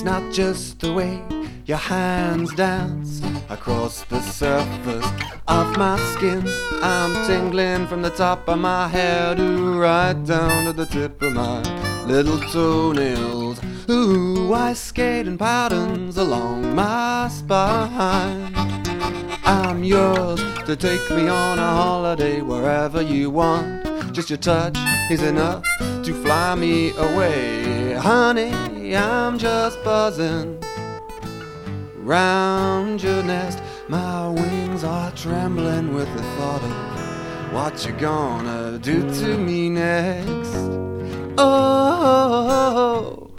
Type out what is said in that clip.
It's not just the way your hands dance across the surface of my skin. I'm tingling from the top of my head right down to the tip of my little toenails. Ooh, I skate in patterns along my spine. I'm yours to take me on a holiday wherever you want. Just your touch is enough to fly me away. Honey, I'm just buzzing round your nest. My wings are trembling with the thought of what you're gonna do to me next. Oh,